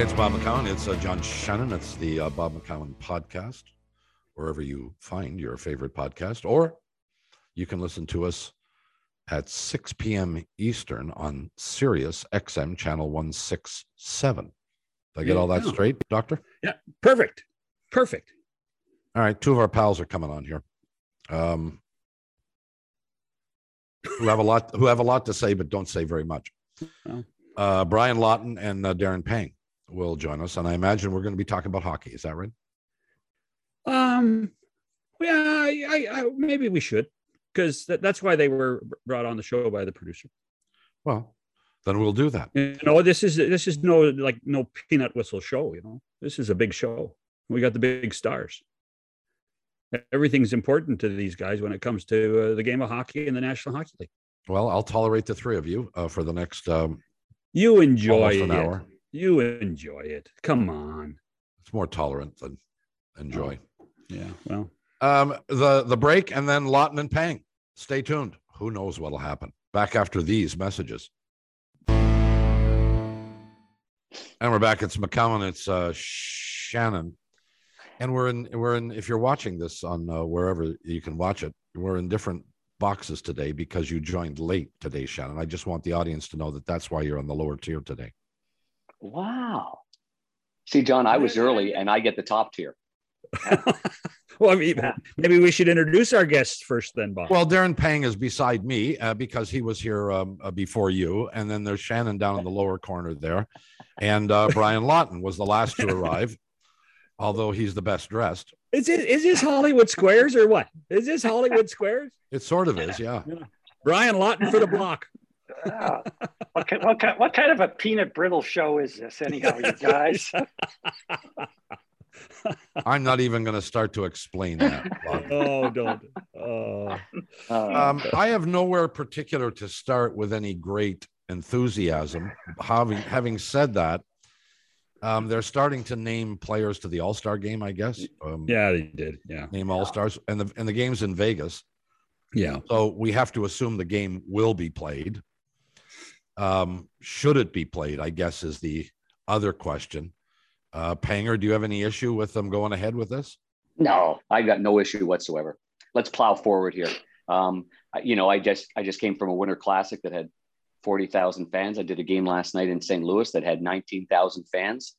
It's Bob McCown. It's John Shannon. It's the Bob McCown podcast, wherever you find your favorite podcast, or you can listen to us at 6 p.m. Eastern on Sirius XM channel 167. Did I get all that straight, Doctor? Yeah, perfect. All right, two of our pals are coming on here, who have a lot to say, but don't say very much. Oh. Brian Lawton and Darren Pang will join us, and I imagine we're going to be talking about hockey. Is that right? Yeah, maybe we should, because that's why they were brought on the show by the producer. Well, then we'll do that. This is no peanut whistle show. This is a big show. We got the big stars. Everything's important to these guys when it comes to the game of hockey and the National Hockey League. Well, I'll tolerate the three of you for the next you enjoy an hour. You enjoy it. Come on. It's more tolerant than enjoy. Oh, yeah. Well, the break and then Lawton and Pang. Stay tuned. Who knows what'll happen? Back after these messages. And we're back. It's McCowan. It's Shannon. And we're in, if you're watching this on wherever you can watch it, we're in different boxes today because you joined late today, Shannon. I just want the audience to know that that's why you're on the lower tier today. Wow. See, John, I was early and I get the top tier. Well, I mean, maybe we should introduce our guests first then, Bob. Well, Darren Pang is beside me because he was here before you. And then there's Shannon down in the lower corner there. And Brian Lawton was the last to arrive, although he's the best dressed. Is this Hollywood Squares or what? Is this Hollywood Squares? It sort of is, yeah. Brian Lawton for the block. What kind of a peanut brittle show is this anyhow, you guys? I'm not even going to start to explain that. Oh, don't. I have nowhere particular to start with any great enthusiasm. Having said that, they're starting to name players to the All-Star game, I guess. Yeah, they did. Yeah, name All-Stars, and the game's in Vegas. Yeah, so we have to assume the game will be played. Should it be played, I guess, is the other question. Panger, do you have any issue with them going ahead with this? No, I got no issue whatsoever. Let's plow forward here. I just came from a Winter Classic that had 40,000 fans. I did a game last night in St. Louis that had 19,000 fans.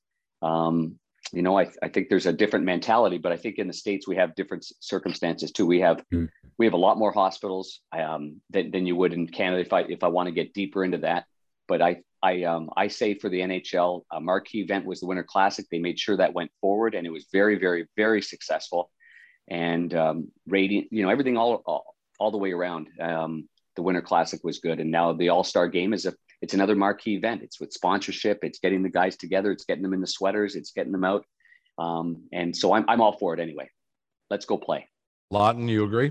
I think there's a different mentality, but I think in the States we have different circumstances too. We have a lot more hospitals than you would in Canada if I want to get deeper into that. But I say for the NHL, a marquee event was the Winter Classic. They made sure that went forward, and it was very, very, very successful. And radiant, everything all the way around. The Winter Classic was good, and now the All-Star Game it's another marquee event. It's with sponsorship. It's getting the guys together. It's getting them in the sweaters. It's getting them out. And so I'm all for it anyway. Let's go play. Lawton, you agree?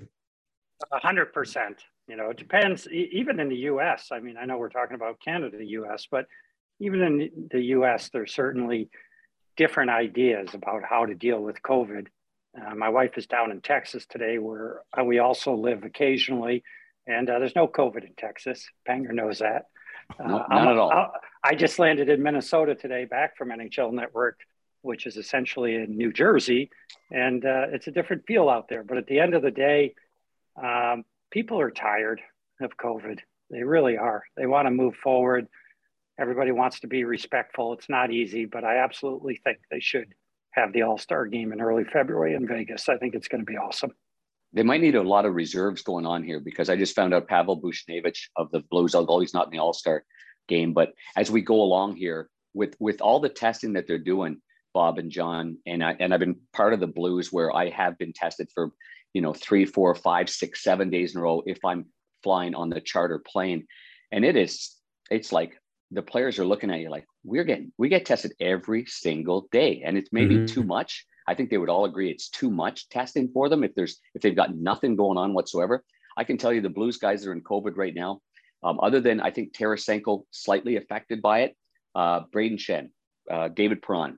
100%. It depends. Even in the U.S., I mean, I know we're talking about Canada, U.S., but even in the U.S., there's certainly different ideas about how to deal with COVID. My wife is down in Texas today, where we also live occasionally, and there's no COVID in Texas. Panger knows that. No, not at all. I just landed in Minnesota today, back from NHL Network, which is essentially in New Jersey, and it's a different feel out there. But at the end of the day, people are tired of COVID. They really are. They want to move forward. Everybody wants to be respectful. It's not easy, but I absolutely think they should have the All-Star game in early February in Vegas. I think it's going to be awesome. They might need a lot of reserves going on here, because I just found out Pavel Buchnevich of the Blues, although he's not in the All-Star game. But as we go along here with all the testing that they're doing, Bob and John, and I've been part of the Blues where I have been tested for 3, 4, 5, 6, 7 days in a row if I'm flying on the charter plane. And it's like the players are looking at you like, we get tested every single day, and it's maybe too much. I think they would all agree it's too much testing for them if they've got nothing going on whatsoever. I can tell you the Blues guys are in COVID right now. Other than I think Tarasenko slightly affected by it, Braden Shen, David Perron,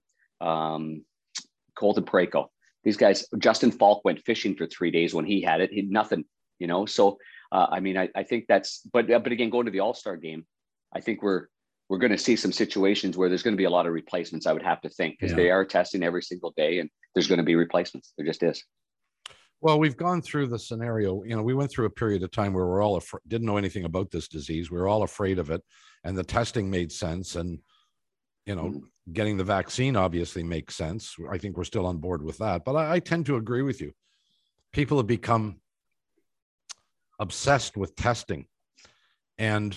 Colton Parayko, these guys. Justin Falk went fishing for 3 days when he had it. He had nothing, So I think that's. But again, going to the All-Star game, I think we're we're going to see some situations where there's going to be a lot of replacements, I would have to think, because they are testing every single day and there's going to be replacements. There just is. Well, we've gone through the scenario. We went through a period of time where we're all didn't know anything about this disease. We were all afraid of it, and the testing made sense. And getting the vaccine obviously makes sense. I think we're still on board with that. But I tend to agree with you. People have become obsessed with testing, and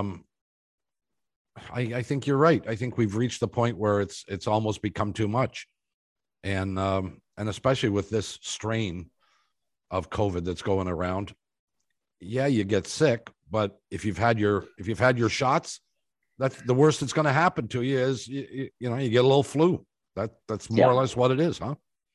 I think you're right. I think we've reached the point where it's almost become too much, and especially with this strain of COVID that's going around. Yeah, you get sick, but if you've had your shots, that's the worst that's going to happen to you is you get a little flu. That's more or less what it is, huh?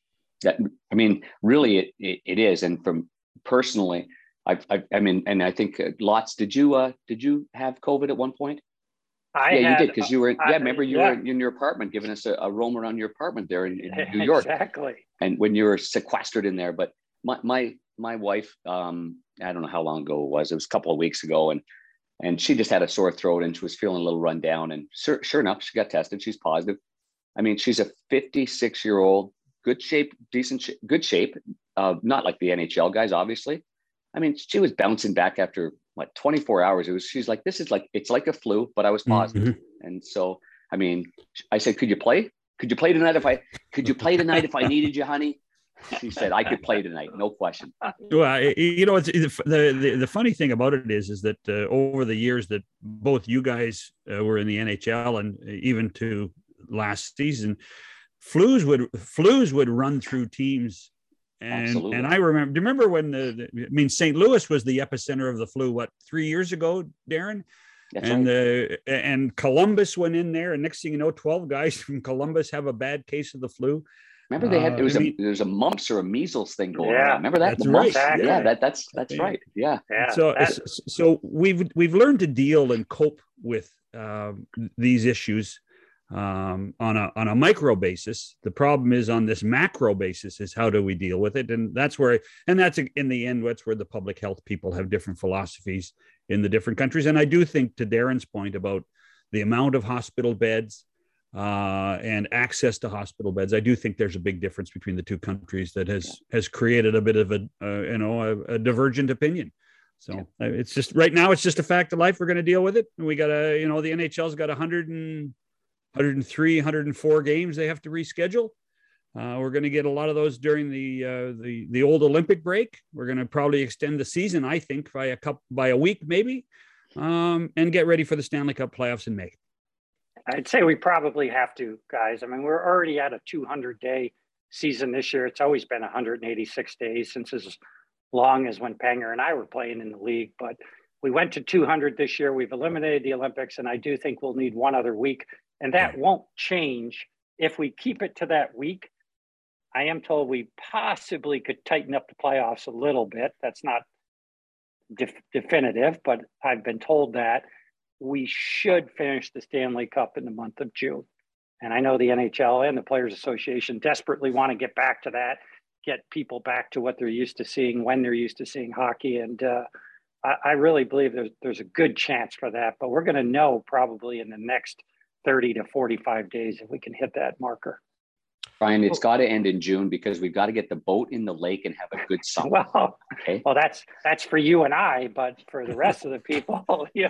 I mean, really, it is. And from personally, I think lots. Did you have COVID at one point? You did, because you were. Remember you were in your apartment, giving us a roam around your apartment there in New York. Exactly. And when you were sequestered in there, but my wife, I don't know how long ago it was. It was a couple of weeks ago, and she just had a sore throat and she was feeling a little run down. And sure enough, she got tested. She's positive. I mean, she's a 56-year-old, good shape, good shape. Not like the NHL guys, obviously. I mean, she was bouncing back after 24 hours. She's like, it's like a flu, but I was positive. Mm-hmm. And so, I mean, I said, could you play? Could you play tonight if I needed you, honey? She said, I could play tonight. No question. Well, it's the funny thing about it is that over the years that both you guys were in the NHL and even to last season, flus would run through teams. And I remember when St. Louis was the epicenter of the flu, 3 years ago, Darren? That's right. And Columbus went in there, and next thing you know, 12 guys from Columbus have a bad case of the flu. Remember they had there was a mumps or a measles thing going on. Remember that? That's right. Yeah, that's right. Yeah. So we've learned to deal and cope with these issues on a micro basis. The problem is on this macro basis is how do we deal with it? And that's in the end, that's where the public health people have different philosophies in the different countries. And I do think, to Darren's point about the amount of hospital beds and access to hospital beds, I do think there's a big difference between the two countries that has created a bit of a divergent opinion. So it's just right now, it's just a fact of life. We're going to deal with it. And we got the NHL's got 103, 104 games they have to reschedule. We're going to get a lot of those during the old Olympic break. We're going to probably extend the season, I think, by a week maybe, and get ready for the Stanley Cup playoffs in May. I'd say we probably have to, guys. I mean, we're already at a 200-day season this year. It's always been 186 days since as long as when Panger and I were playing in the league. But we went to 200 this year. We've eliminated the Olympics, and I do think we'll need one other week. And that won't change if we keep it to that week. I am told we possibly could tighten up the playoffs a little bit. That's not definitive, but I've been told that we should finish the Stanley Cup in the month of June. And I know the NHL and the Players Association desperately want to get back to that, get people back to what they're used to seeing when they're used to seeing hockey. And I really believe there's a good chance for that, but we're going to know probably in the next 30 to 45 days if we can hit that marker. Brian, it's got to end in June because we've got to get the boat in the lake and have a good summer. Well, that's for you and I, but for the rest of the people,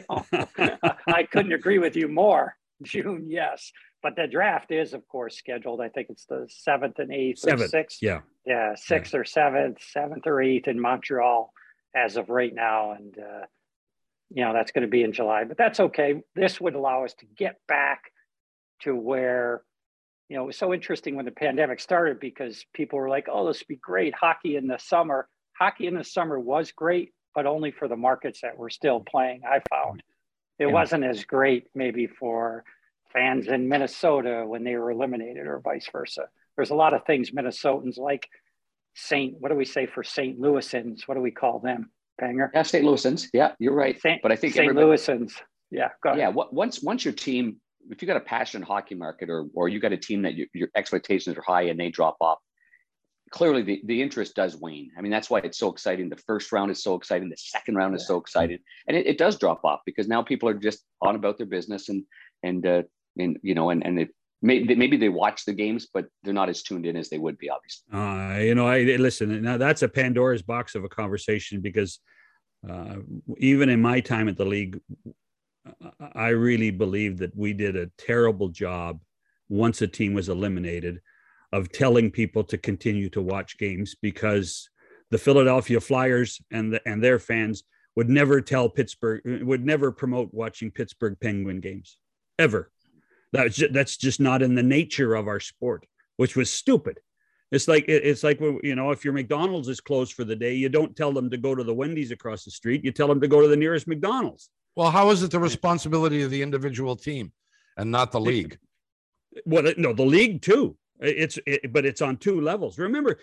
I couldn't agree with you more. June, yes, but the draft is, of course, scheduled. I think it's the 7th and 8th or 6th. Yeah, 6th or 7th or 8th in Montreal as of right now, and that's going to be in July. But that's okay. This would allow us to get back to where. It was so interesting when the pandemic started because people were like, oh, this would be great. Hockey in the summer. Hockey in the summer was great, but only for the markets that were still playing, I found. It wasn't as great maybe for fans in Minnesota when they were eliminated or vice versa. There's a lot of things Minnesotans like what do we say for St. Louisans? What do we call them, Panger? Yeah, St. Louisans. Yeah, you're right. But I think St. Louisans. Yeah, go ahead. Yeah, once your team, if you got a passionate hockey market or you got a team that your expectations are high and they drop off, clearly the interest does wane. I mean, that's why it's so exciting. The first round is so exciting. The second round is so exciting. And it does drop off because now people are just on about their business and maybe they watch the games, but they're not as tuned in as they would be, obviously. I listen. Now that's a Pandora's box of a conversation, because even in my time at the league, I really believe that we did a terrible job once a team was eliminated of telling people to continue to watch games, because the Philadelphia Flyers and their fans would never promote watching Pittsburgh Penguin games ever. That's just not in the nature of our sport, which was stupid. It's like, if your McDonald's is closed for the day, you don't tell them to go to the Wendy's across the street. You tell them to go to the nearest McDonald's. Well, how is it the responsibility of the individual team and not the league? Well, no, the league too. But it's on two levels. Remember,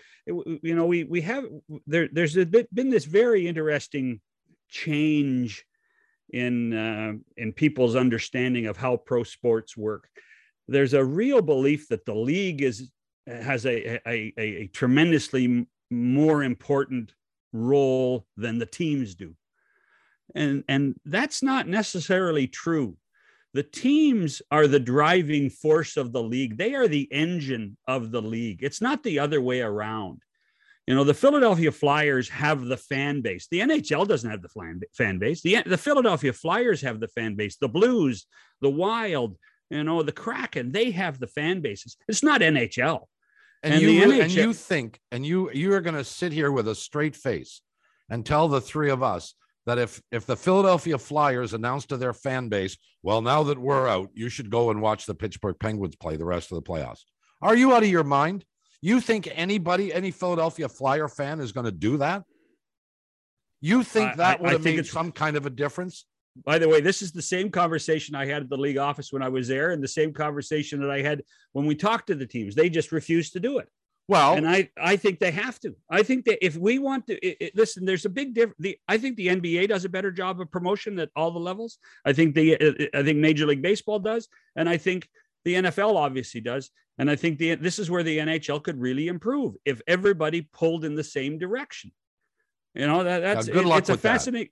there's been this very interesting change in people's understanding of how pro sports work. There's a real belief that the league has a tremendously more important role than the teams do. And that's not necessarily true. The teams are the driving force of the league. They are the engine of the league. It's not the other way around. The Philadelphia Flyers have the fan base. The NHL doesn't have the fan base. The Philadelphia Flyers have the fan base. The Blues, the Wild, the Kraken, they have the fan bases. It's not NHL. And you are going to sit here with a straight face and tell the three of us that if the Philadelphia Flyers announced to their fan base, well, now that we're out, you should go and watch the Pittsburgh Penguins play the rest of the playoffs. Are you out of your mind? You think any Philadelphia Flyer fan is going to do that? You think that would have made some kind of a difference? By the way, this is the same conversation I had at the league office when I was there, and the same conversation that I had when we talked to the teams. They just refused to do it. Well, and I think they have to. I think that if we want to listen, there's a big difference. I think the NBA does a better job of promotion at all the levels. I think Major League Baseball does, and I think the NFL obviously does. And I think this is where the NHL could really improve if everybody pulled in the same direction. That's good luck it's a with fascinating.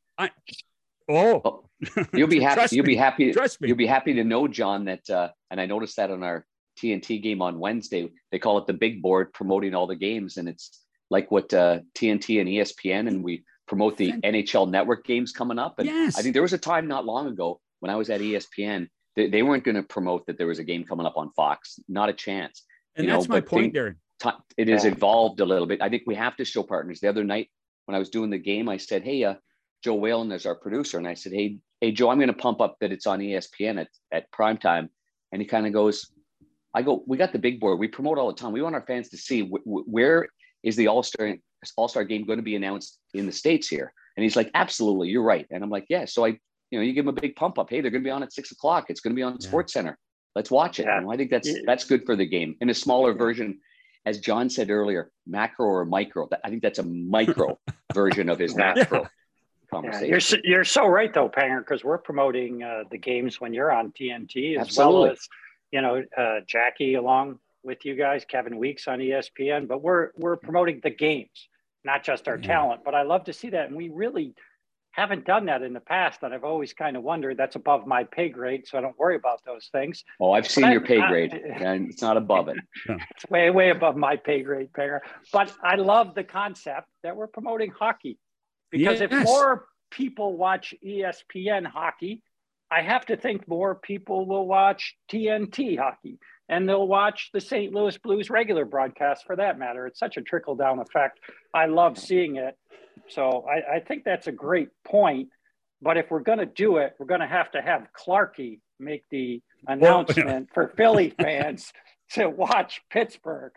You'll be happy. You'll be happy. Trust me. You'll be happy to know, John, that and I noticed that on our TNT game on Wednesday, they call it the big board, promoting all the games, and it's like what TNT and ESPN, and we promote the NHL Network games coming up. And yes. I think there was a time not long ago when I was at ESPN, they weren't going to promote that there was a game coming up on Fox. Not a chance. And that's my point, Darren. It has evolved a little bit. I think we have to show partners. The other night when I was doing the game, I said, hey, Joe Whalen is our producer. And I said, hey, Joe, I'm going to pump up that it's on ESPN at prime time. And he kind of goes, we got the big board. We promote all the time. We want our fans to see where is the All-Star game going to be announced in the States here. And he's like, absolutely, you're right. And I'm like, yeah. So you give them a big pump up. Hey, they're going to be on at 6:00. It's going to be on Sports Center. Let's watch it. Yeah. And I think that's good for the game in a smaller version. As John said earlier, macro or micro. I think that's a micro version of his macro conversation. Yeah, you're so right though, Panger, because we're promoting the games when you're on TNT as Absolutely. well as Jackie along with you guys, Kevin Weeks on ESPN. But we're promoting the games, not just our talent. But I love to see that, and we really haven't done that in the past, and I've always kind of wondered. That's above my pay grade, so I don't worry about those things. Oh, I've seen your pay grade, and it's not above it. It's way, way above my pay grade, Panger. But I love the concept that we're promoting hockey, because if more people watch ESPN hockey, I have to think more people will watch TNT hockey, and they'll watch the St. Louis Blues regular broadcast for that matter. It's such a trickle-down effect. I love seeing it. So I think that's a great point. But if we're going to do it, we're going to have Clarkey make the announcement for Philly fans to watch Pittsburgh.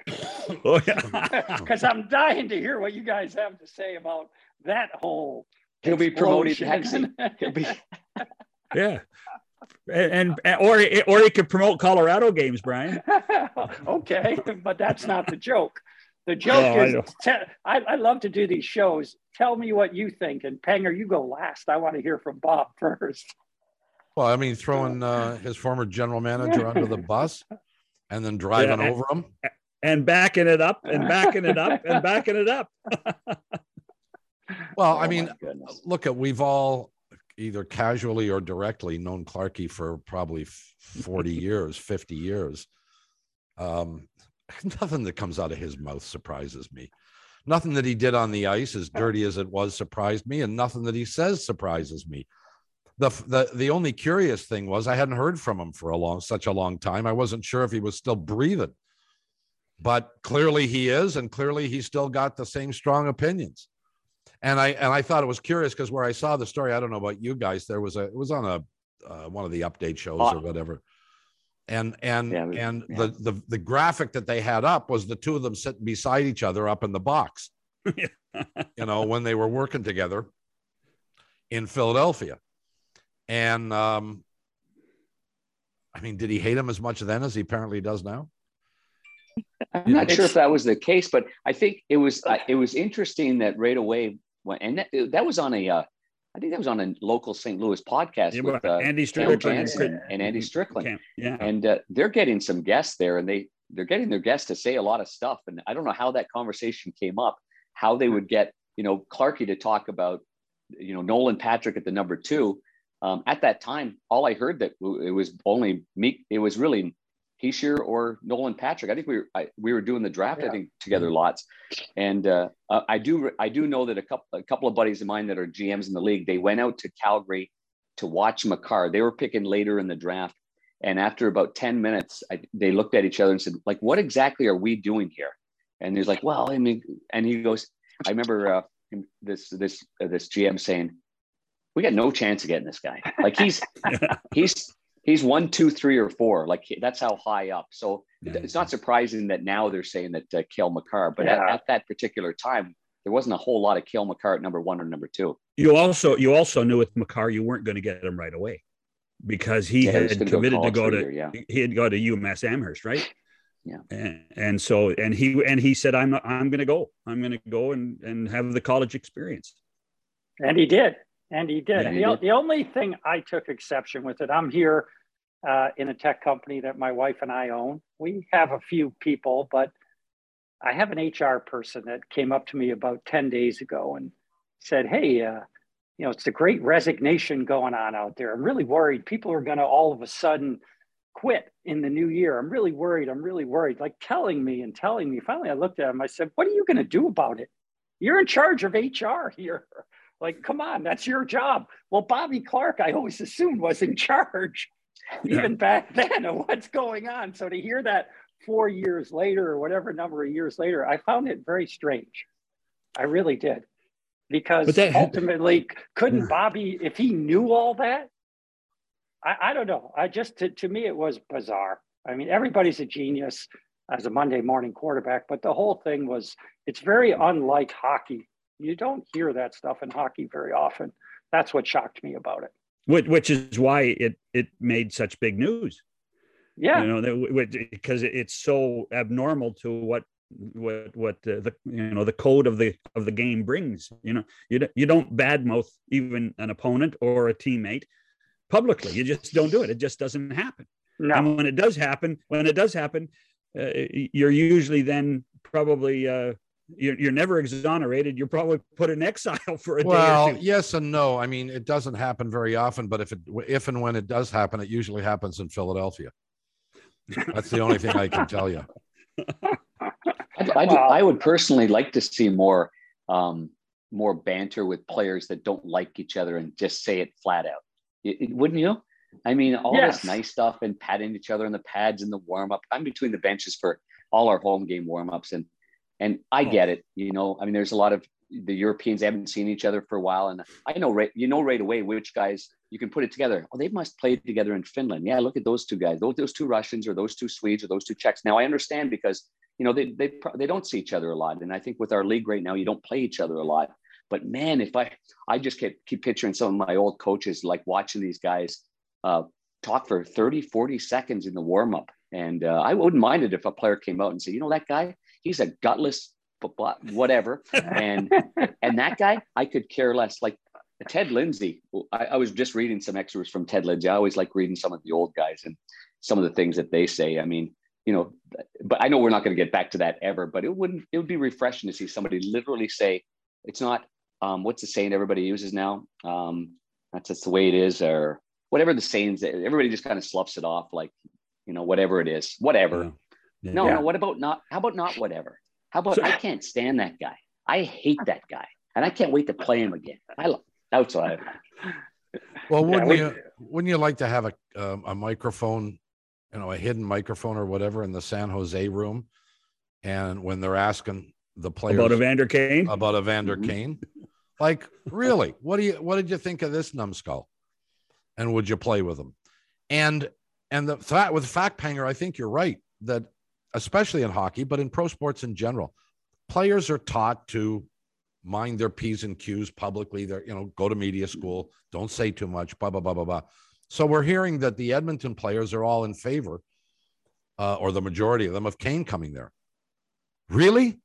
Because I'm dying to hear what you guys have to say about that whole He'll be promoting Hexy. He'll be or he could promote Colorado games, Brian. Okay, but that's not the joke. The joke is, I love to do these shows. Tell me what you think. And Panger, you go last. I want to hear from Bob first. Well, I mean, throwing his former general manager under the bus and then driving over him. And backing it up and backing it up and backing it up. Well, I mean, look, we've all either casually or directly known Clarkie for probably 40 years, 50 years. Nothing that comes out of his mouth surprises me. Nothing that he did on the ice, as dirty as it was, surprised me, and nothing that he says surprises me. The only curious thing was I hadn't heard from him for such a long time. I wasn't sure if he was still breathing, but clearly he is, and clearly he's still got the same strong opinions. And I thought it was curious because where I saw the story, I don't know about you guys, it was on one of the update shows or whatever. And the graphic that they had up was the two of them sitting beside each other up in the box, when they were working together in Philadelphia. And did he hate him as much then as he apparently does now? I'm not sure if that was the case, but I think it was interesting that right away, that was on I think that was on a local St. Louis podcast with Andy Strickland and Andy Strickland. Yeah. And they're getting some guests there, and they're getting their guests to say a lot of stuff. And I don't know how that conversation came up, how they would get, Clarkie to talk about, Nolan Patrick at the number 2. At that time, all I heard that it was only me. It was really Hischier or Nolan Patrick. I think we were doing the draft, I think, together lots. And I do know that a couple of buddies of mine that are GMs in the league, they went out to Calgary to watch Makar. They were picking later in the draft. And after about 10 minutes, they looked at each other and said, like, what exactly are we doing here? And he's like, well, and he goes, I remember this GM saying, we got no chance of getting this guy. Like he's 1, 2, 3, or 4. Like that's how high up. So it's not surprising that now they're saying that Cale Makar, but at that particular time, there wasn't a whole lot of Cale Makar at number 1 or number 2. You also knew with Makar, you weren't going to get him right away because he had committed to go to, he had got to UMass Amherst, right? Yeah. And so he said, I'm going to go and have the college experience. And he did. The only thing I took exception with it, I'm here in a tech company that my wife and I own. We have a few people, but I have an HR person that came up to me about 10 days ago and said, hey, it's a great resignation going on out there. I'm really worried. People are going to all of a sudden quit in the new year. I'm really worried. Like telling me. Finally, I looked at him. I said, what are you going to do about it? You're in charge of HR here. Like, come on, that's your job. Well, Bobby Clarke, I always assumed was in charge even back then of what's going on. So to hear that 4 years later or whatever number of years later, I found it very strange. I really did. Because ultimately, couldn't Bobby, if he knew all that, I don't know. To me, it was bizarre. I mean, everybody's a genius as a Monday morning quarterback, but the whole thing it's very unlike hockey. You don't hear that stuff in hockey very often. That's what shocked me about it. Which is why it made such big news. Yeah, because it's so abnormal to what the code of the game brings. You don't badmouth even an opponent or a teammate publicly. You just don't do it. It just doesn't happen. No. And when it does happen, you're usually then probably. You're never exonerated. You're probably put in exile for a day or two. Well, yes and no. I mean, it doesn't happen very often, but if and when it does happen, it usually happens in Philadelphia. That's the only thing I can tell you. I would personally like to see more banter with players that don't like each other and just say it flat out. Wouldn't you? I mean, all this nice stuff and patting each other on the pads in the warm up. I'm between the benches for all our home game warm ups, and I get it. I mean, there's a lot of the Europeans haven't seen each other for a while, and I know right away which guys you can put it together. Oh, they must play together in Finland. Yeah, look at those two guys. Those two Russians or those two Swedes or those two Czechs. Now I understand because they don't see each other a lot, and I think with our league right now, you don't play each other a lot. But man, if I just keep picturing some of my old coaches like watching these guys talk for 30, 40 seconds in the warm up, and I wouldn't mind it if a player came out and said, that guy. He's a gutless, whatever. And that guy, I could care less. Like Ted Lindsay, I was just reading some excerpts from Ted Lindsay. I always like reading some of the old guys and some of the things that they say. I mean, but I know we're not going to get back to that ever, but it would be refreshing to see somebody literally say, it's not, what's the saying everybody uses now? That's just the way it is, or whatever the sayings. Everybody just kind of sloughs it off, like, whatever it is, whatever. Yeah. No. What about not? How about not whatever? How about I can't stand that guy. I hate that guy, and I can't wait to play him again. That's what I. Well, wouldn't you like to have a microphone, a hidden microphone or whatever in the San Jose room, and when they're asking the players about Evander Kane, Kane, like, really, what did you think of this numbskull, and would you play with him? And with Fact Panger, I think you're right that, especially in hockey, but in pro sports in general, players are taught to mind their P's and Q's publicly. They're, go to media school, don't say too much, blah, blah, blah, blah, blah. So we're hearing that the Edmonton players are all in favor, or the majority of them, of Kane coming there. Really?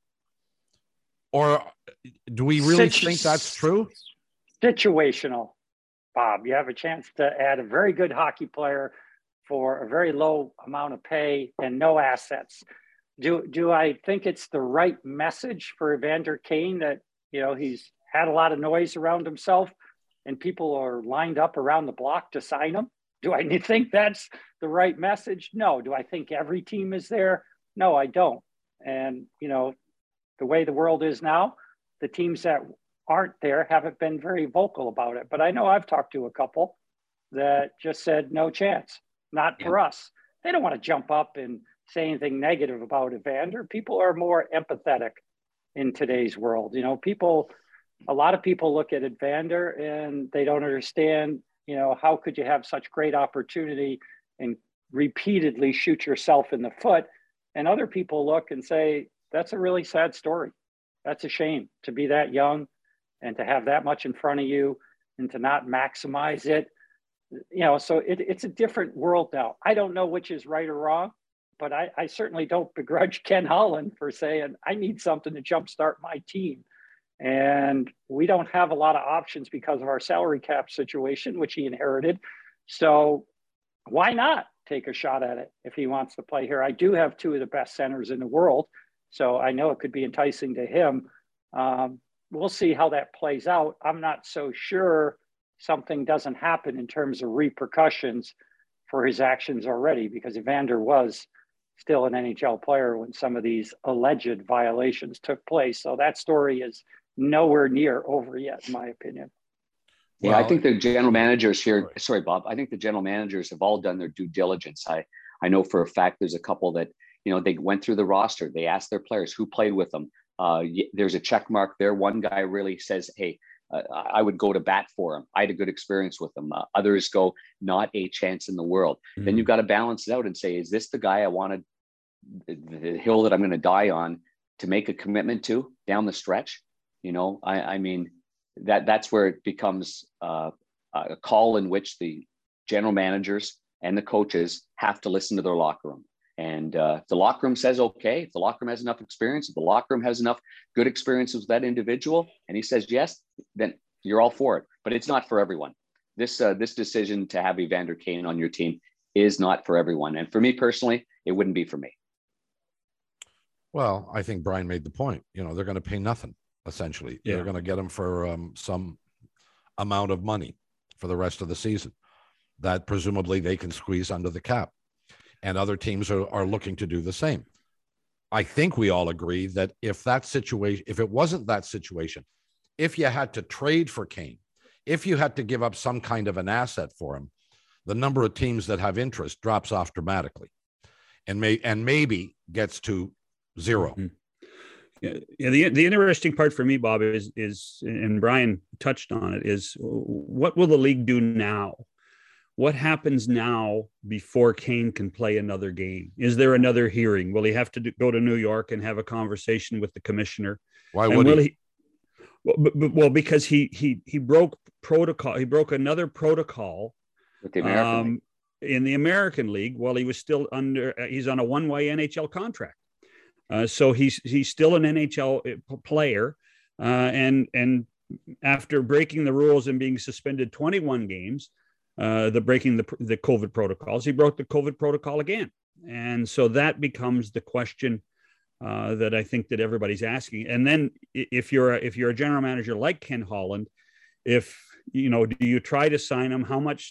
Or do we really think that's true? Situational, Bob. You have a chance to add a very good hockey player for a very low amount of pay and no assets. Do I think it's the right message for Evander Kane that, he's had a lot of noise around himself and people are lined up around the block to sign him? Do I think that's the right message? No. Do I think every team is there? No, I don't. And, the way the world is now, the teams that aren't there haven't been very vocal about it. But I know I've talked to a couple that just said, no chance. Not for us. They don't want to jump up and say anything negative about Evander. People are more empathetic in today's world. A lot of people look at Evander and they don't understand, how could you have such great opportunity and repeatedly shoot yourself in the foot? And other people look and say, that's a really sad story. That's a shame to be that young and to have that much in front of you and to not maximize it. So it's a different world now. I don't know which is right or wrong, but I certainly don't begrudge Ken Holland for saying, I need something to jumpstart my team. And we don't have a lot of options because of our salary cap situation, which he inherited. So why not take a shot at it if he wants to play here? I do have two of the best centers in the world, so I know it could be enticing to him. We'll see how that plays out. I'm not so sure something doesn't happen in terms of repercussions for his actions already, because Evander was still an NHL player when some of these alleged violations took place. So that story is nowhere near over yet, in my opinion. Yeah, well, I think the general managers here, sorry, Bob, I think the general managers have all done their due diligence. I know for a fact there's a couple that, they went through the roster. They asked their players who played with them. There's a check mark there. One guy really says, hey, I would go to bat for him. I had a good experience with him. Others go, not a chance in the world. Mm-hmm. Then you've got to balance it out and say, is this the guy I wanted, the hill that I'm going to die on to make a commitment to down the stretch? I mean, that's where it becomes a call in which the general managers and the coaches have to listen to their locker room. And if the locker room says, okay, if the locker room has enough experience, if the locker room has enough good experiences with that individual, and he says yes, then you're all for it. But it's not for everyone. This decision to have Evander Kane on your team is not for everyone. And for me personally, it wouldn't be for me. Well, I think Brian made the point. They're going to pay nothing, essentially. Yeah. They're going to get him for some amount of money for the rest of the season that presumably they can squeeze under the cap. And other teams are looking to do the same. I think we all agree that if it wasn't that situation, if you had to trade for Kane, if you had to give up some kind of an asset for him, the number of teams that have interest drops off dramatically and maybe gets to zero. Mm-hmm. Yeah. The interesting part for me, Bob, is, and Brian touched on it, is what will the league do now? What happens now before Kane can play another game? Is there another hearing? Will he have to go to New York and have a conversation with the commissioner? Why would he? Well, because he broke protocol. He broke another protocol with the American in the American League while he was still he's on a one-way NHL contract. So he's still an NHL player. And after breaking the rules and being suspended 21 games, breaking the COVID protocols, he broke the COVID protocol again. And so that becomes the question that I think that everybody's asking. And then if you're a general manager like Ken Holland, if do you try to sign him? How much,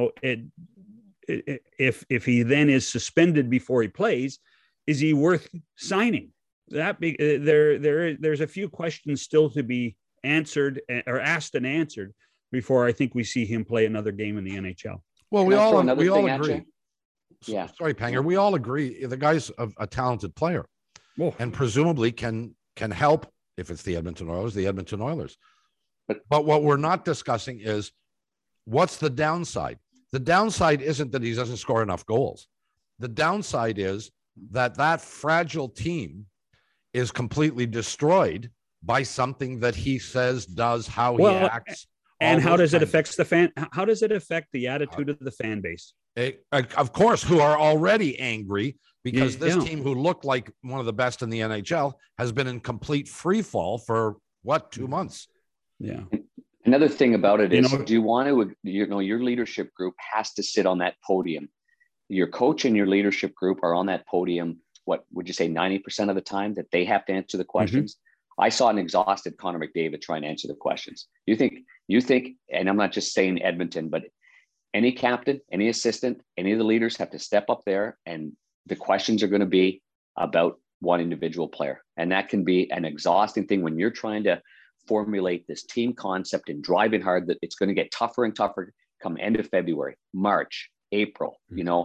if he then is suspended before he plays, is he worth signing? There's a few questions still to be answered or asked and answered before I think we see him play another game in the NHL. Well, we all agree. Actually? Yeah. Sorry, Panger. We all agree the guy's a talented player, and presumably can help if it's the Edmonton Oilers. But what we're not discussing is what's the downside. The downside isn't that he doesn't score enough goals. The downside is that fragile team is completely destroyed by something that he says, does, how he acts. And how does it affect the fan? How does it affect the attitude of the fan base? Of course, who are already angry because this team, who looked like one of the best in the NHL, has been in complete free fall for 2 months? Yeah. Another thing about it is, do you want to, your leadership group has to sit on that podium. Your coach and your leadership group are on that podium. What would you say, 90% of the time that they have to answer the questions? I saw an exhausted Connor McDavid try and answer the questions. You think, and I'm not just saying Edmonton, but any captain, any assistant, any of the leaders have to step up there, and the questions are going to be about one individual player. And that can be an exhausting thing when you're trying to formulate this team concept and driving hard, that it's going to get tougher and tougher come end of February, March, April,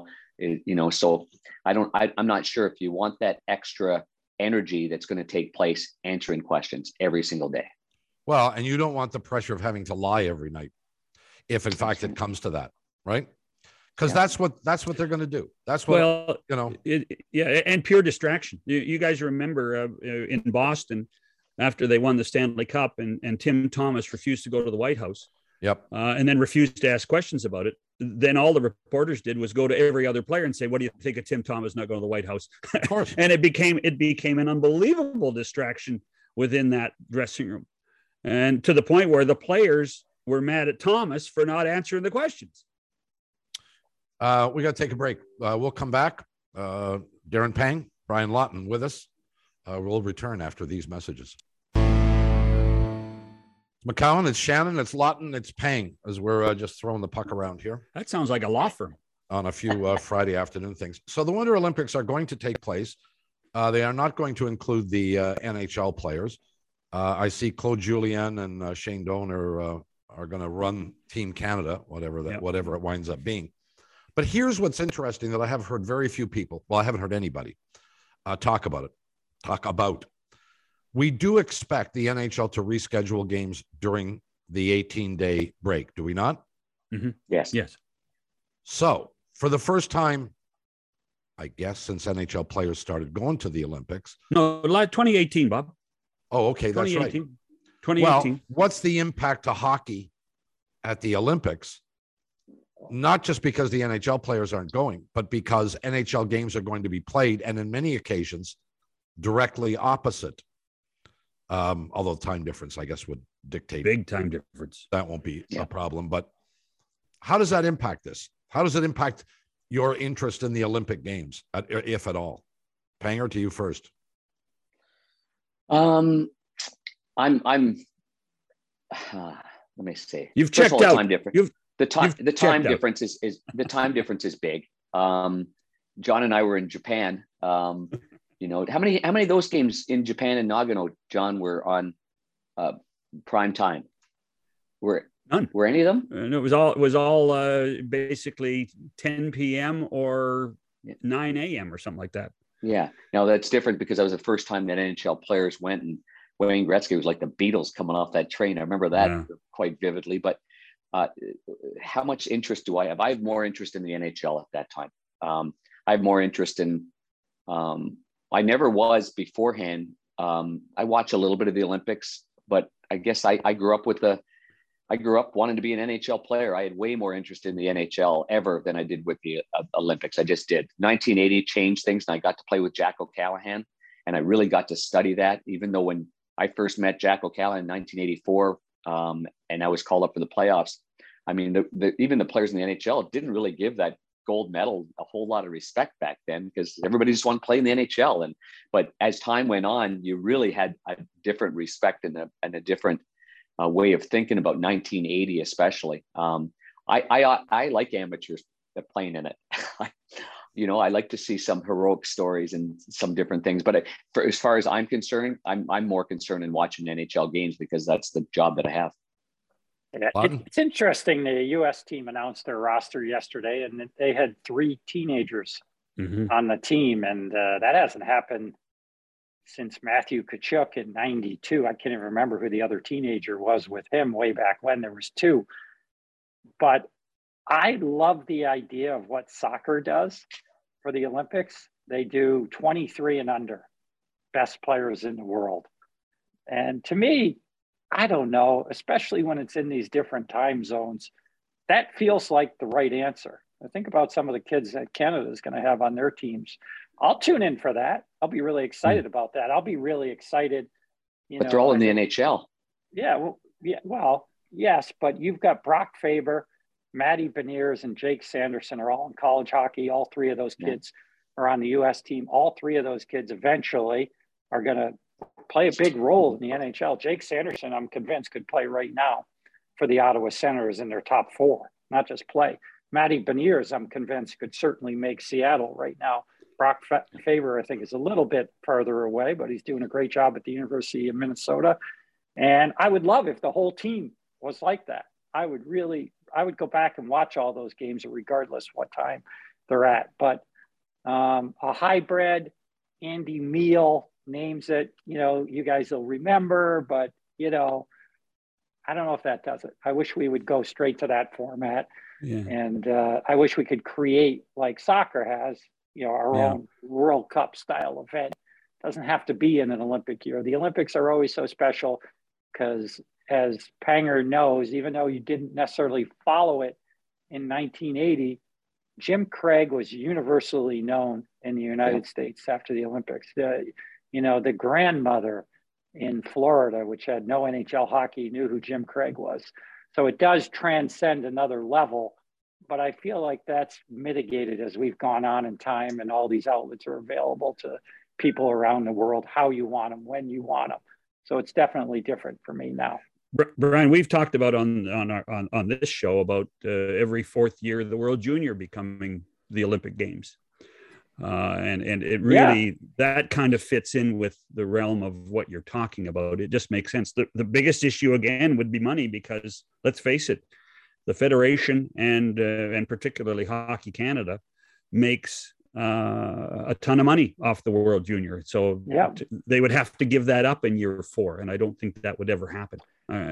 so I'm not sure if you want that extra energy that's going to take place answering questions every single day. Well, and you don't want the pressure of having to lie every night, if in fact it comes to that, right? Because that's what they're going to do. That's what, and pure distraction. You guys remember in Boston after they won the Stanley Cup and Tim Thomas refused to go to the White House. Yep. And then refused to ask questions about it. Then all the reporters did was go to every other player and say, "What do you think of Tim Thomas not going to the White House?" Of course. And it became an unbelievable distraction within that dressing room, and to the point where the players were mad at Thomas for not answering the questions. We got to take a break. We'll come back. Darren Pang, Brian Lawton with us. We'll return after these messages. McCowan, it's Shannon, it's Lawton, it's Pang, as we're just throwing the puck around here. That sounds like a law firm. On a few Friday afternoon things. So the Winter Olympics are going to take place. They are not going to include the NHL players. I see Claude Julien and Shane Doan are going to run Team Canada, whatever it winds up being. But here's what's interesting that I have heard very few people, well, I haven't heard anybody talk about. We do expect the NHL to reschedule games during the 18-day break, do we not? Mm-hmm. Yes. So for the first time, I guess, since NHL players started going to the Olympics. No, like 2018, Bob. Oh, okay, that's right. 2018. Well, what's the impact to hockey at the Olympics? Not just because the NHL players aren't going, but because NHL games are going to be played, and in many occasions, directly opposite. Although time difference, I guess, would dictate. Big time difference. That won't be a problem. But how does that impact this? How does it impact your interest in the Olympic Games, if at all? Panger, to you first. I'm. Let me see. You've checked out. Time difference. The time difference is big. John and I were in Japan. How many of those games in Japan and Nagano, John, were on prime time? None. Were any of them? And it was all basically 10 p.m. or 9 a.m. or something like that. Yeah. Now that's different because that was the first time that NHL players went, and Wayne Gretzky was like the Beatles coming off that train. I remember that quite vividly. But how much interest do I have? I have more interest in the NHL at that time. I have more interest in. I never was beforehand. I watch a little bit of the Olympics, but I guess I grew up wanting to be an NHL player. I had way more interest in the NHL ever than I did with the Olympics. I just did. 1980 changed things, and I got to play with Jack O'Callahan, and I really got to study that. Even though when I first met Jack O'Callahan in 1984, and I was called up for the playoffs, I mean, even the players in the NHL didn't really give that gold medal a whole lot of respect back then, because everybody just wanted to play in the NHL. But as time went on, you really had a different respect and a different way of thinking about 1980, especially. I like amateurs that playing in it. I like to see some heroic stories and some different things. But as far as I'm concerned, I'm more concerned in watching NHL games because that's the job that I have. It's interesting. The U.S. team announced their roster yesterday, and they had 3 teenagers on the team, and that hasn't happened since Matthew Tkachuk in '92. I can't even remember who the other teenager was with him way back when. There was 2. But I love the idea of what soccer does for the Olympics. They do 23 and under, best players in the world. And to me, I don't know, especially when it's in these different time zones, that feels like the right answer. I think about some of the kids that Canada is going to have on their teams. I'll tune in for that. I'll be really excited about that. I'll be really excited. But they're all in the NHL. Yeah. Well, yes, but you've got Brock Faber, Matty Beniers, and Jake Sanderson are all in college hockey. All 3 of those kids are on the U.S. team. All 3 of those kids eventually are going to play a big role in the NHL. Jake Sanderson, I'm convinced, could play right now for the Ottawa Senators in their top 4, not just play. Matty Beniers, I'm convinced, could certainly make Seattle right now. Brock Faber, I think, is a little bit farther away, but he's doing a great job at the University of Minnesota. And I would love if the whole team was like that. I would go back and watch all those games regardless what time they're at. But a hybrid, Andy Meal names that, you guys will remember, but, I don't know if that does it. I wish we would go straight to that format. Yeah. And I wish we could create, like soccer has, our own World Cup style event. It doesn't have to be in an Olympic year. The Olympics are always so special because, as Panger knows, even though you didn't necessarily follow it in 1980, Jim Craig was universally known in the United States after the Olympics. The grandmother in Florida, which had no NHL hockey, knew who Jim Craig was. So it does transcend another level, but I feel like that's mitigated as we've gone on in time and all these outlets are available to people around the world, how you want them, when you want them. So it's definitely different for me now. Brian, we've talked about on this show about every 4th year the World Junior becoming the Olympic Games. And it really, that kind of fits in with the realm of what you're talking about. It just makes sense. The biggest issue, again, would be money because, let's face it, the Federation and particularly Hockey Canada makes a ton of money off the World Junior. So they would have to give that up in year 4. And I don't think that would ever happen.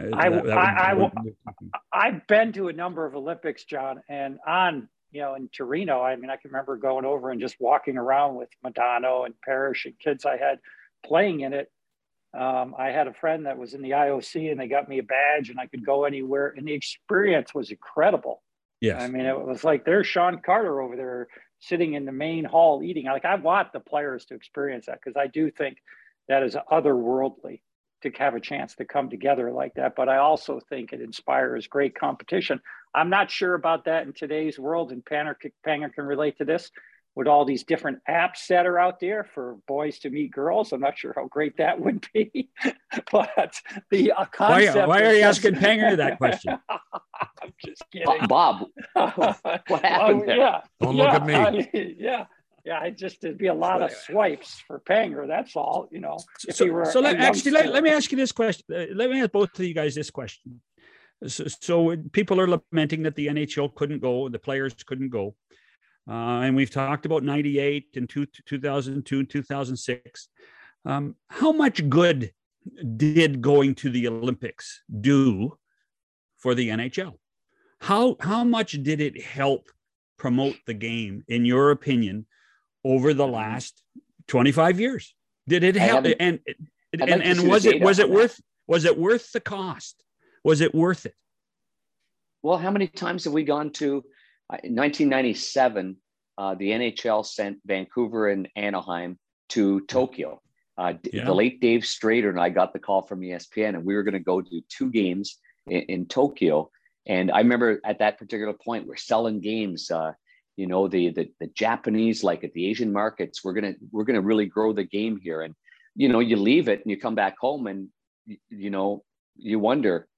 I've been to a number of Olympics, John, and in Torino, I can remember going over and just walking around with Madonna and Parrish and kids I had playing in it. I had a friend that was in the IOC and they got me a badge and I could go anywhere. And the experience was incredible. Yes. It was like there's Sean Carter over there sitting in the main hall eating. Like, I want the players to experience that because I do think that is otherworldly to have a chance to come together like that. But I also think it inspires great competition. I'm not sure about that in today's world, and Panger can relate to this, with all these different apps that are out there for boys to meet girls. I'm not sure how great that would be, but the concept. Why are you asking Panger that question? I'm just kidding. Bob, what happened there? Don't look at me. It'd be a lot of swipes for Panger. That's all, Let me ask you this question. Let me ask both of you guys this question. So people are lamenting that the NHL couldn't go, the players couldn't go. And we've talked about 98 and 2002 and 2006. How much good did going to the Olympics do for the NHL? How much did it help promote the game, in your opinion, over the last 25 years? Did it help? And was it worth the cost? Was it worth it? Well, how many times have we gone to? In 1997, the NHL sent Vancouver and Anaheim to Tokyo. The late Dave Strader and I got the call from ESPN, and we were going to go to 2 games in Tokyo. And I remember at that particular point, we're selling games. The Japanese, like at the Asian markets, we're gonna really grow the game here. And you leave it and you come back home, and you wonder,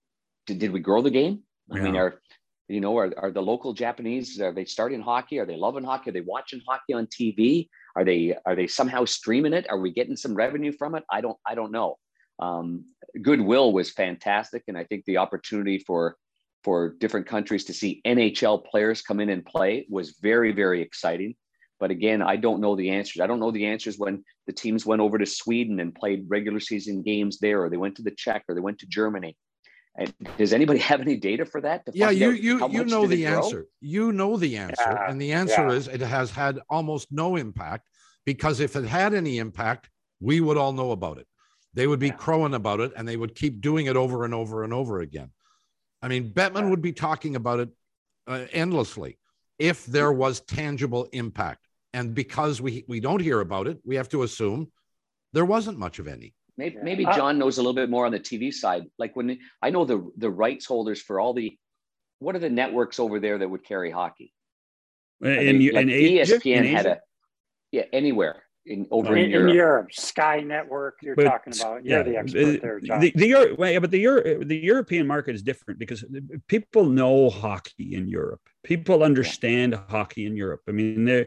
did we grow the game? I mean, Yeah. are the local Japanese, are they starting hockey? Are they loving hockey? Are they watching hockey on TV? Are they somehow streaming it? Are we getting some revenue from it? I don't know. Goodwill was fantastic. And I think the opportunity for different countries to see NHL players come in and play was very, very exciting. But again, I don't know the answers. I don't know the answers when the teams went over to Sweden and played regular season games there, or they went to the Czech, or they went to Germany. And does anybody have any data for that? Yeah, you know the answer. You know the answer. Yeah, And the answer yeah. is it has had almost no impact, because if it had any impact, we would all know about it. They would be crowing about it, and they would keep doing it over and over and over again. I mean, Bettman would be talking about it endlessly if there was tangible impact. And because we don't hear about it, we have to assume there wasn't much of any. Maybe John knows a little bit more on the TV side. Like when I know the rights holders for what are the networks over there that would carry hockey? In Asia? ESPN had anywhere in Europe. Sky Network, you're talking about. You're the expert there, John. But the European market is different because people know hockey in Europe. People understand hockey in Europe. I mean,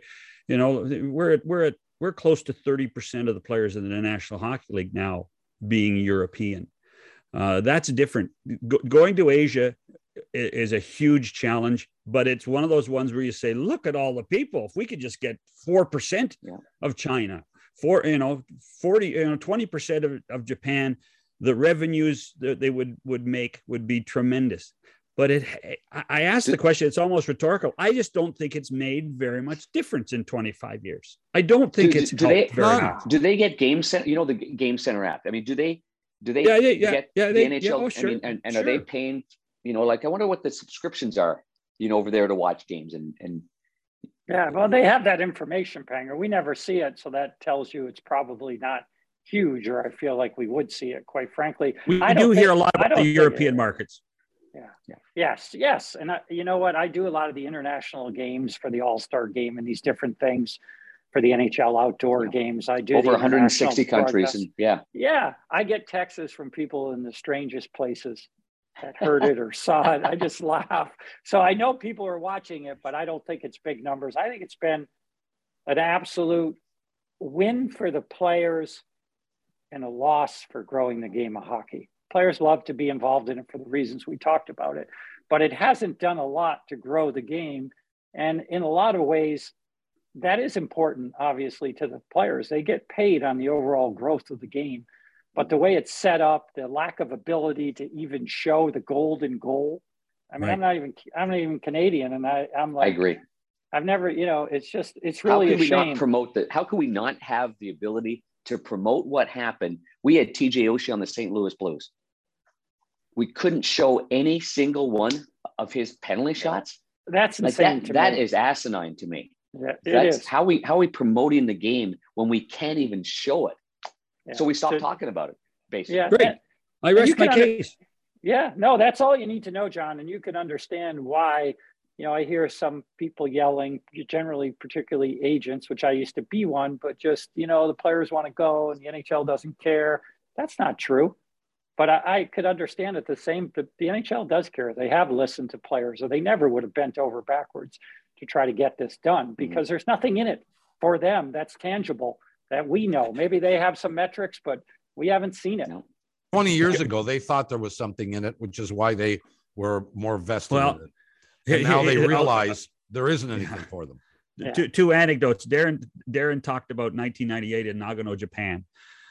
we're close to 30% of the players in the National Hockey League now being European. That's different. Going to Asia is a huge challenge, but it's one of those ones where you say, look at all the people. If we could just get 4% of China, 20% of Japan, the revenues that they would make would be tremendous. But I asked the question, it's almost rhetorical. I just don't think it's made very much difference in 25 years. I don't think it's helped very much. Do they get Game Center, the Game Center app? I mean, do they get the NHL? Sure. I mean, and are they paying, I wonder what the subscriptions are, over there to watch games and yeah, well, they have that information, Panger. We never see it. So that tells you it's probably not huge, or I feel like we would see it, quite frankly. We do hear a lot about the European markets. Yes. And you know what? I do a lot of the international games for the All-Star game and these different things for the NHL outdoor games. I do over 160 countries. And yeah. I get texts from people in the strangest places that heard it or saw it. I just laugh. So I know people are watching it, but I don't think it's big numbers. I think it's been an absolute win for the players and a loss for growing the game of hockey. Players love to be involved in it for the reasons we talked about it, but it hasn't done a lot to grow the game. And in a lot of ways, that is important, obviously, to the players. They get paid on the overall growth of the game. But the way it's set up, the lack of ability to even show the golden goal. I mean, right. I'm not even Canadian, and I'm like, I agree. I've never, it's really a shame. How can we not have the ability to promote what happened? We had TJ Oshie on the St. Louis Blues. We couldn't show any single one of his penalty shots. That's insane. That is asinine to me. Yeah, that's how we promoting the game when we can't even show it. Yeah. So we stopped talking about it, basically. Yeah. Great. I rest my case. Yeah, no, that's all you need to know, John. And you can understand why, I hear some people yelling, generally, particularly agents, which I used to be one, but just, the players want to go and the NHL doesn't care. That's not true. But I could understand it the NHL does care. They have listened to players, or they never would have bent over backwards to try to get this done, because there's nothing in it for them that's tangible that we know. Maybe they have some metrics, but we haven't seen it. 20 years ago, they thought there was something in it, which is why they were more vested in it. And now they realize there isn't anything for them. Yeah. Two anecdotes. Darren talked about 1998 in Nagano, Japan.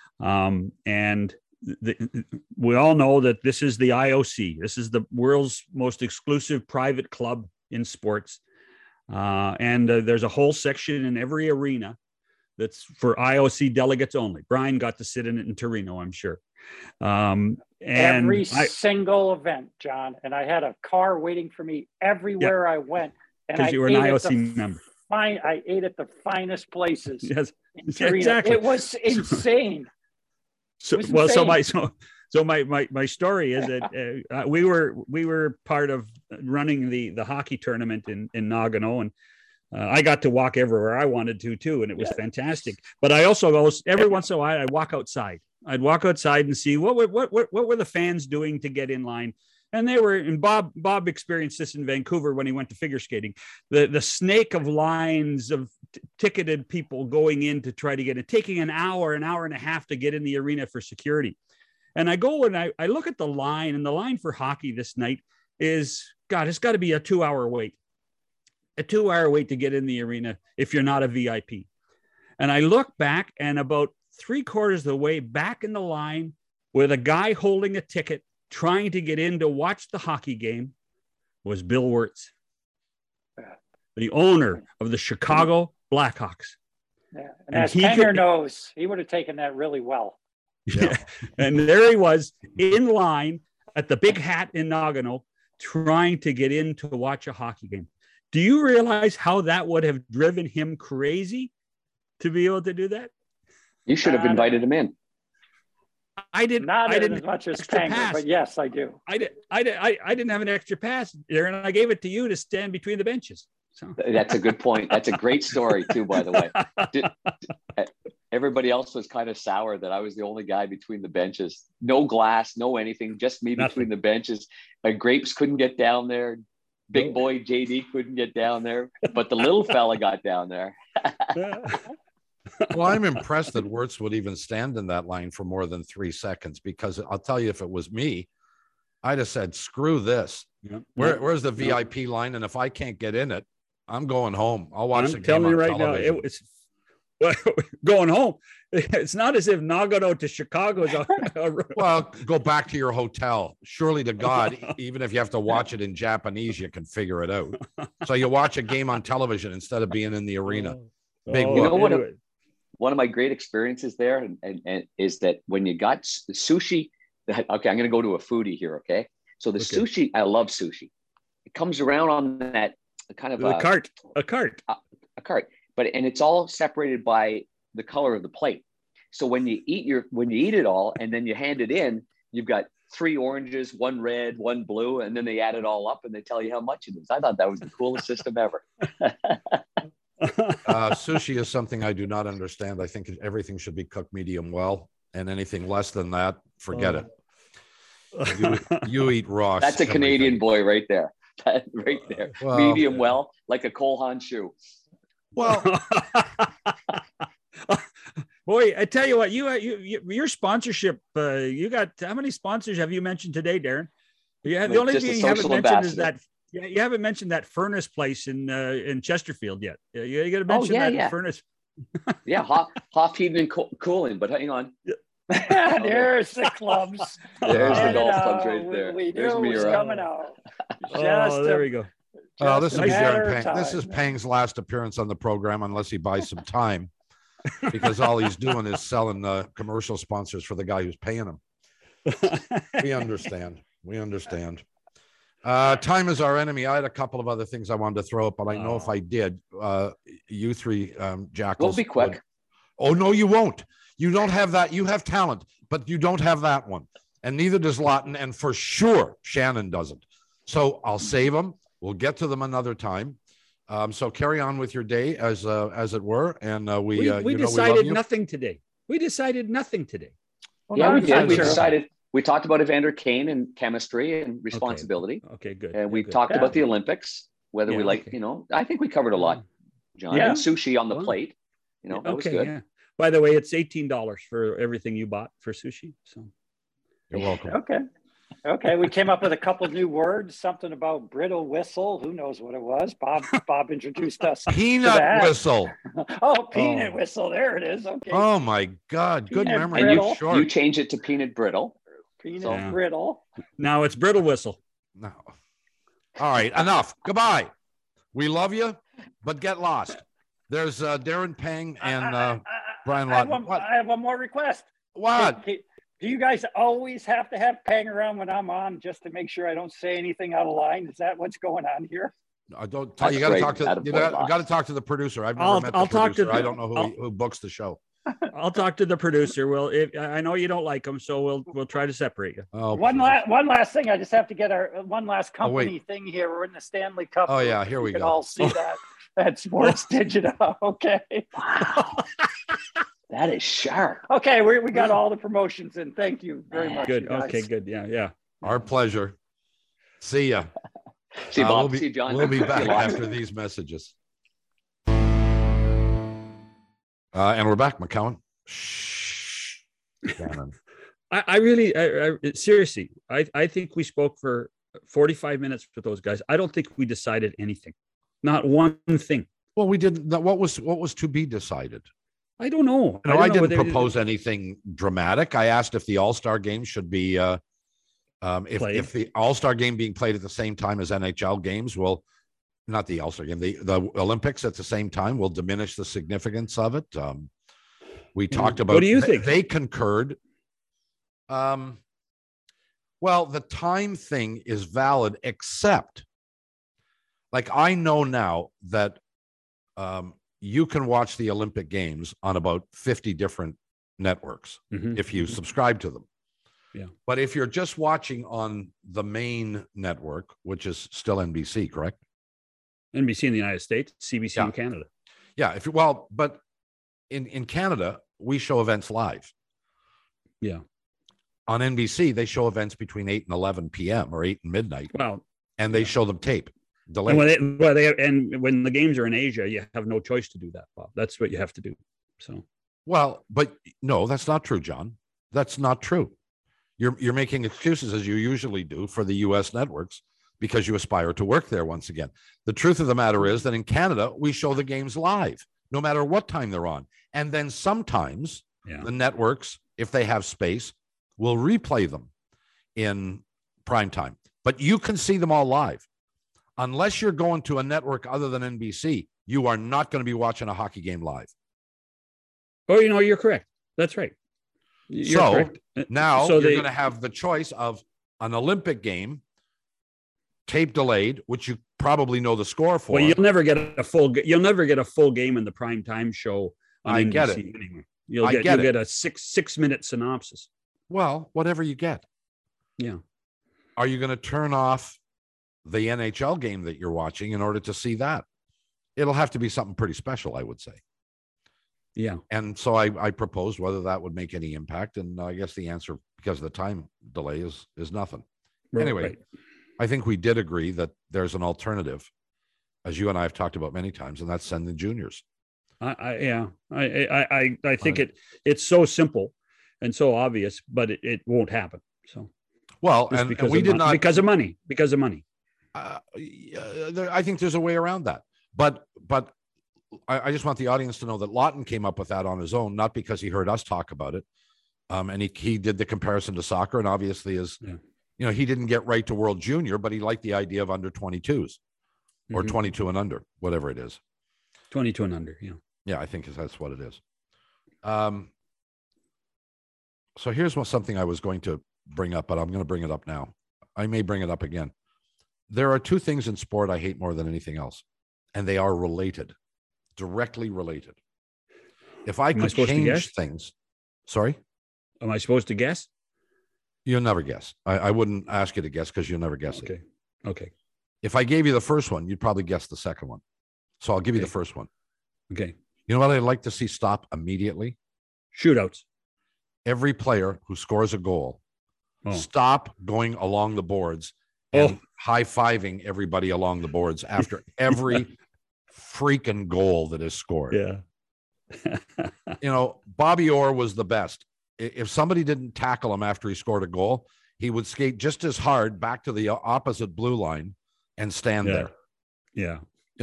And we all know that this is the IOC. This is the world's most exclusive private club in sports. And there's a whole section in every arena that's for IOC delegates only. Brian got to sit in it in Torino, I'm sure. And every single event, John. And I had a car waiting for me everywhere I went. Because you were an IOC member. I ate at the finest places. Yes, in Torino. Exactly. It was insane. So my story is that we were part of running the hockey tournament in Nagano, and I got to walk everywhere I wanted to too, and it was fantastic. But I also every once in a while I'd walk outside. I'd walk outside and see what were the fans doing to get in line. And they were, and Bob experienced this in Vancouver when he went to figure skating, the snake of lines of ticketed people going in to try to get it, taking an hour and a half to get in the arena for security. And I go and I look at the line, and the line for hockey this night is, God, it's got to be a 2-hour wait. A 2-hour wait to get in the arena if you're not a VIP. And I look back, and about 3/4 of the way back in the line with a guy holding a ticket trying to get in to watch the hockey game was Bill Wirtz, the owner of the Chicago Blackhawks. Yeah. And as Panger knows, he would have taken that really well. Yeah. And there he was in line at the Big Hat in Nagano trying to get in to watch a hockey game. Do you realize how that would have driven him crazy to be able to do that? You should have invited him in. I didn't. Not I didn't as much as Panger, but yes, I do. I didn't have an extra pass there, and I gave it to you to stand between the benches. So that's a good point. That's a great story too, by the way. Everybody else was kind of sour that I was the only guy between the benches. No glass, no anything, just me between the benches. Grapes couldn't get down there. Big boy JD couldn't get down there, but the little fella got down there. Well, I'm impressed that Wirtz would even stand in that line for more than 3 seconds, because I'll tell you, if it was me, I'd have said, screw this. Yeah. Where's the VIP line? And if I can't get in it, I'm going home. I'll watch the game on television. Now, it's going home. It's not as if Nagano to Chicago is well, go back to your hotel. Surely to God, even if you have to watch it in Japanese, you can figure it out. So you watch a game on television instead of being in the arena. Big you know what? One of my great experiences there and is that when you got sushi, okay, I'm going to go to a foodie here. Okay. So the sushi, I love sushi. It comes around on that kind of a cart, but it's all separated by the color of the plate. So when you eat it all and then you hand it in, you've got 3 oranges, 1 red, 1 blue, and then they add it all up and they tell you how much it is. I thought that was the coolest system ever. Sushi is something I do not understand. I think everything should be cooked medium well, and anything less than that, forget it. You eat raw. That's a Canadian boy right there. Right there. Well, medium well, like a Cole Haan shoe. Well, boy, I tell you what, your sponsorship, you got, how many sponsors have you mentioned today, Darren? Yeah, the only thing you haven't mentioned is that. Yeah, you haven't mentioned that furnace place in Chesterfield yet. You got to mention that furnace. Yeah, Hoff Heating and Cooling. But hang on. There's the clubs. There's the golf clubs right there. There's Mira coming out. There we go. This is Darren Pang. This is Pang's last appearance on the program, unless he buys some time, because all he's doing is selling commercial sponsors for the guy who's paying him. We understand. Time is our enemy. I had a couple of other things I wanted to throw up, but I know if I did, you three jackals. We'll be quick. Oh, no, you won't. You don't have that. You have talent, but you don't have that one. And neither does Lawton. And for sure, Shannon doesn't. So I'll save them. We'll get to them another time. So carry on with your day as it were. And we decided nothing today. We decided nothing today. Well, yeah, we did. We decided. We talked about Evander Kane and chemistry and responsibility. Okay, good. And we talked about the Olympics, whether we like, I think we covered a lot, John. Yeah. And sushi on the plate, that was good. Yeah. By the way, it's $18 for everything you bought for sushi. So you're welcome. Okay. We came up with a couple of new words, something about brittle whistle. Who knows what it was? Bob introduced us. Peanut whistle. Peanut whistle. There it is. Okay. Oh my God. Good memory. And you change it to peanut brittle. Brittle. Now it's brittle whistle. No. All right. Enough. Goodbye. We love you, but get lost. There's Darren Pang and Brian Lawton. I have one more request. What? Do you guys always have to have Pang around when I'm on just to make sure I don't say anything out of line? Is that what's going on here? I don't tell you. Got to talk to. You got to talk to the producer. I've never met the producer. I don't know who books the show. I'll talk to the producer. Well, I know you don't like him, so we'll try to separate you. Oh, one last thing. I just have to get our one last company thing here. We're in the Stanley Cup. Oh yeah, here we go. You can all see that Sports Digital. Okay. Wow. That is sharp. Okay, we got all the promotions in. Thank you very much. Good. Okay, good. Yeah. Our pleasure. See ya. See you, Bob. We'll See you, John. We'll be See you, back Lon. after these messages. And we're back, McCowan. Shh. Shannon. I really, seriously, I think we spoke for 45 minutes with those guys. I don't think we decided anything, not one thing. Well, we didn't. What was to be decided? I don't know. No, I didn't propose anything dramatic. I asked if the All-Star game should be, if the All-Star game being played at the same time as NHL games will, not the All-Star game, the Olympics at the same time will diminish the significance of it. We talked about. What do you think? They concurred. Well, the time thing is valid, except, like, I know now that you can watch the Olympic Games on about 50 different networks if you subscribe to them. Yeah. But if you're just watching on the main network, which is still NBC, correct? NBC in the United States, CBC in Canada. Yeah. But in Canada, we show events live. Yeah. On NBC, they show events between 8 and 11 p.m. or 8 and midnight. Wow. And they show them tape. Delayed. And when the games are in Asia, you have no choice to do that, Bob. That's what you have to do. So, well, but no, that's not true, John. That's not true. You're making excuses, as you usually do, for the U.S. networks because you aspire to work there once again. The truth of the matter is that in Canada, we show the games live, no matter what time they're on. And then sometimes the networks, if they have space, will replay them in prime time. But you can see them all live. Unless you're going to a network other than NBC, you are not going to be watching a hockey game live. Oh, you're correct. That's right. You're correct. Now you're going to have the choice of an Olympic game, tape delayed, which you probably know the score for. Well, you'll never get a full game in the prime time show on I NBC get it. Anyway. You'll get a 6-minute synopsis. Well, whatever you get. Yeah. Are you going to turn off the NHL game that you're watching in order to see that? It'll have to be something pretty special, I would say. Yeah. And so I proposed whether that would make any impact. And I guess the answer, because of the time delay, is nothing. Right, anyway, right. I think we did agree that there's an alternative, as you and I have talked about many times, and that's send the juniors. I think it's so simple and so obvious, but it won't happen. So, well, and we did not because of money. I think there's a way around that, but I just want the audience to know that Lawton came up with that on his own, not because he heard us talk about it. And he did the comparison to soccer, and obviously he didn't get right to World Junior, but he liked the idea of under 22s or 22 and under, whatever it is. 22 and under. Yeah. Yeah. I think that's what it is. So here's something I was going to bring up, but I'm going to bring it up now. I may bring it up again. There are two things in sport I hate more than anything else, and they are related, directly related. If I could change things, sorry? Am I supposed to guess? You'll never guess. I wouldn't ask you to guess because you'll never guess it. Okay. If I gave you the first one, you'd probably guess the second one. So I'll give you the first one. Okay. You know what I'd like to see stop immediately? Shootouts. Every player who scores a goal, stop going along the boards and high-fiving everybody along the boards after every freaking goal that is scored. Yeah. Bobby Orr was the best. If somebody didn't tackle him after he scored a goal, he would skate just as hard back to the opposite blue line and stand there. Yeah.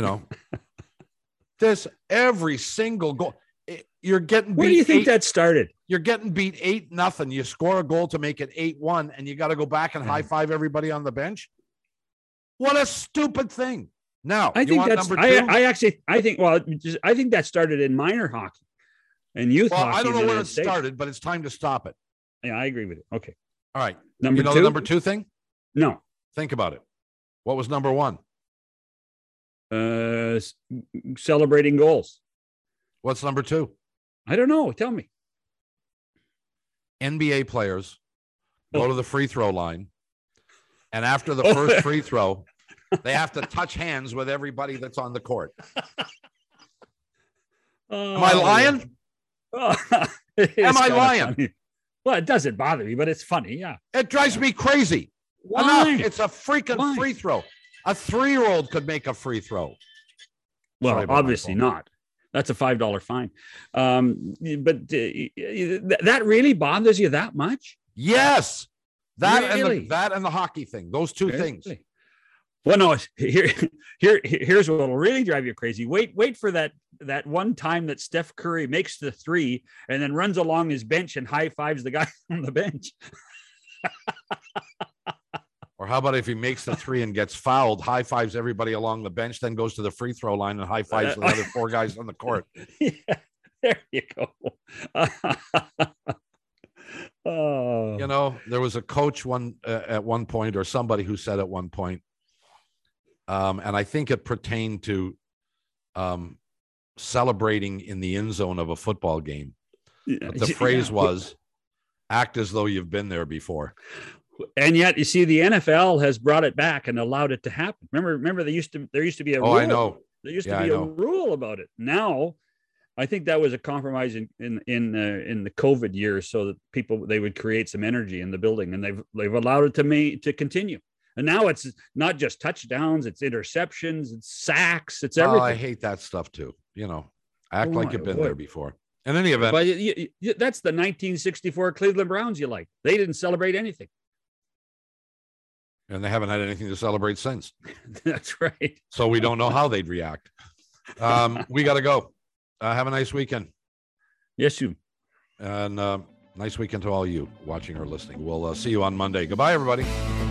There's every single goal. You're getting beat. Where do you think that started? You're getting beat 8-0. You score a goal to make it 8-1, and you got to go back and high five everybody on the bench. What a stupid thing. Now, I think that's number two? I think that started in minor hockey and youth hockey. I don't know where it started, but it's time to stop it. Yeah, I agree with it. Okay. All right. Number two? The number two thing? No. Think about it. What was number one? Celebrating goals. What's number two? I don't know. Tell me. NBA players go to the free throw line, and after the first free throw, they have to touch hands with everybody that's on the court. Am I lying? Am I lying? Funny. Well, it doesn't bother me, but it's funny. Yeah. It drives me crazy. Why? Enough. It's a freaking Why? free throw. A 3-year-old could make a free throw. Sorry Well, about my obviously phone. not. That's a $5 fine. But that really bothers you that much? Yes. That Really? and that and the hockey thing. Those two things. Really? Well, no. Here's what'll really drive you crazy. Wait for that one time that Steph Curry makes the 3 and then runs along his bench and high fives the guy on the bench. Or how about if he makes the 3 and gets fouled, high fives everybody along the bench, then goes to the free throw line and high fives the other 4 guys on the court. Yeah, there you go. Oh. You know, there was a coach at one point, or somebody who said at one point, and I think it pertained to celebrating in the end zone of a football game. But the phrase was, act as though you've been there before. And yet, you see, the NFL has brought it back and allowed it to happen. Remember, there used to be a rule. I know. There used to be a rule about it. Now, I think that was a compromise in the COVID years, so that they would create some energy in the building, and they've allowed it to continue. And now it's not just touchdowns; it's interceptions, it's sacks, it's everything. Oh, I hate that stuff too. You know, act like you've been there before. In any event, but that's the 1964 Cleveland Browns. You like? They didn't celebrate anything. And they haven't had anything to celebrate since. That's right. So we don't know how they'd react. We got to go. Have a nice weekend. Yes, you. And nice weekend to all you watching or listening. We'll see you on Monday. Goodbye, everybody.